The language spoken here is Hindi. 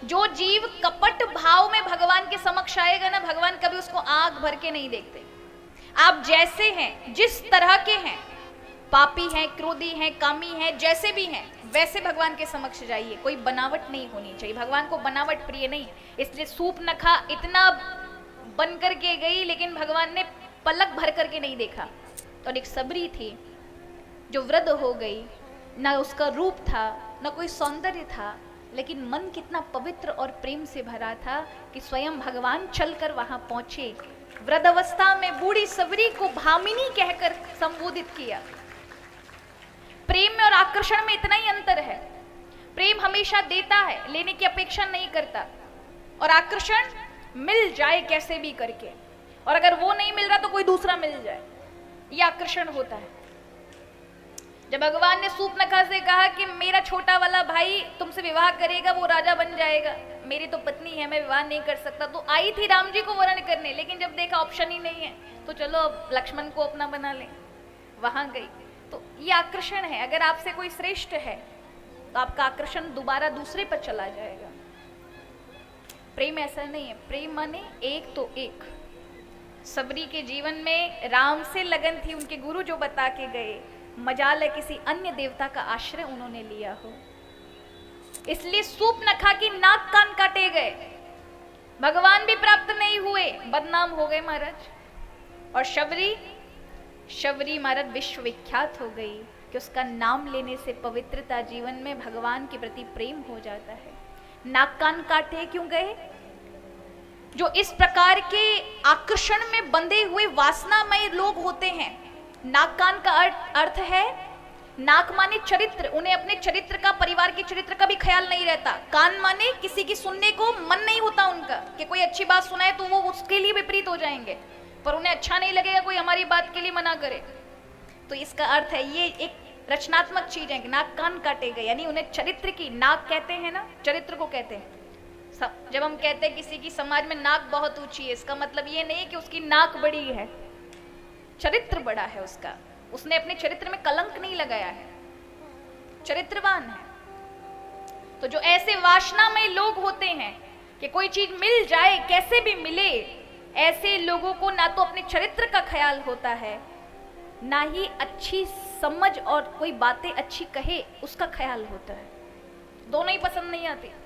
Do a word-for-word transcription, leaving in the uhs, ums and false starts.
जो जीव कपट भाव में भगवान के समक्ष आएगा ना, भगवान कभी उसको आंख भर के नहीं देखते। आप जैसे हैं, जिस तरह के हैं, पापी हैं, क्रोधी हैं, कामी हैं, जैसे भी हैं, वैसे भगवान के समक्ष जाइए। कोई बनावट नहीं होनी चाहिए, भगवान को बनावट प्रिय नहीं। इसलिए सूर्पनखा इतना बन करके गई, लेकिन भगवान ने पलक भर करके नहीं देखा। और एक सबरी थी जो वृद्ध हो गई, ना उसका रूप था, ना कोई सौंदर्य था, लेकिन मन कितना पवित्र और प्रेम से भरा था कि स्वयं भगवान चलकर वहां पहुंचे। वृद्धावस्था में बूढ़ी सबरी को भामिनी कहकर संबोधित किया। प्रेम में और आकर्षण में इतना ही अंतर है। प्रेम हमेशा देता है, लेने की अपेक्षा नहीं करता, और आकर्षण मिल जाए कैसे भी करके, और अगर वो नहीं मिल रहा तो कोई दूसरा मिल जाए, ये आकर्षण होता है। जब भगवान ने सूर्पनखा से कहा कि मेरा छोटा वाला भाई तुमसे विवाह करेगा, वो राजा बन जाएगा, मेरी तो पत्नी है, मैं विवाह नहीं कर सकता, तो आई थी राम जी को वरण करने, लेकिन जब देखा ऑप्शन ही नहीं है तो चलो अब लक्ष्मण को अपना बना लें, वहां गई। तो ये आकर्षण है। अगर आपसे कोई श्रेष्ठ है तो आपका आकर्षण दोबारा दूसरे पर चला जाएगा। प्रेम ऐसा नहीं है। प्रेम माने एक तो एक। सबरी के जीवन में राम से लगन थी, उनके गुरु जो बता के गए, मजाल है किसी अन्य देवता का आश्रय उन्होंने लिया हो, इसलिए सूर्पनखा की नाक कान काटे गए, भगवान भी प्राप्त नहीं हुए, बदनाम हो गए महाराज। और शबरी शबरी महाराज विश्वविख्यात हो गई कि उसका नाम लेने से पवित्रता, जीवन में भगवान के प्रति प्रेम हो जाता है। नाक कान काटे क्यों गए? जो इस प्रकार के आकर्षण में बंधे हुए वासनामय लोग होते हैं। नाक कान का अर्थ अर्थ है, नाक माने चरित्र, उन्हें अपने चरित्र का, परिवार के चरित्र का भी ख्याल नहीं रहता। कान माने किसी की सुनने को मन नहीं होता उनका, कि कोई अच्छी बात सुनाए तो वो उसके लिए विपरीत हो जाएंगे, पर उन्हें अच्छा नहीं लगेगा कोई हमारी बात के लिए मना करे। तो इसका अर्थ है, ये एक रचनात्मक चीज है कि नाक कान काटे गए, यानी उन्हें चरित्र की, नाक कहते हैं ना, चरित्र को कहते हैं। जब हम कहते हैं किसी की समाज में नाक बहुत ऊंची है, इसका मतलब ये नहीं कि उसकी नाक बड़ी है, चरित्र बड़ा है उसका, उसने अपने चरित्र में कलंक नहीं लगाया है, चरित्रवान है। तो जो ऐसे वासनामय लोग होते हैं कि कोई चीज मिल जाए कैसे भी मिले, ऐसे लोगों को ना तो अपने चरित्र का ख्याल होता है, ना ही अच्छी समझ और कोई बातें अच्छी कहे उसका ख्याल होता है। दोनों ही पसंद नहीं आते।